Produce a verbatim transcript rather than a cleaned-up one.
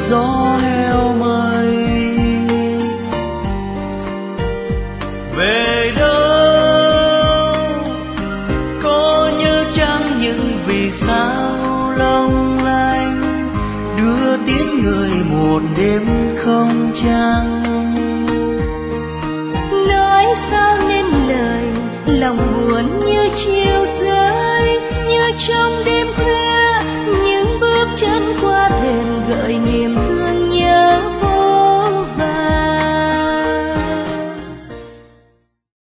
gió heo mây. Về đâu có nhớ chăng những vì sao long lanh đưa tiếng người một đêm không trăng. Nói sao nên lời lòng buồn như chiều rơi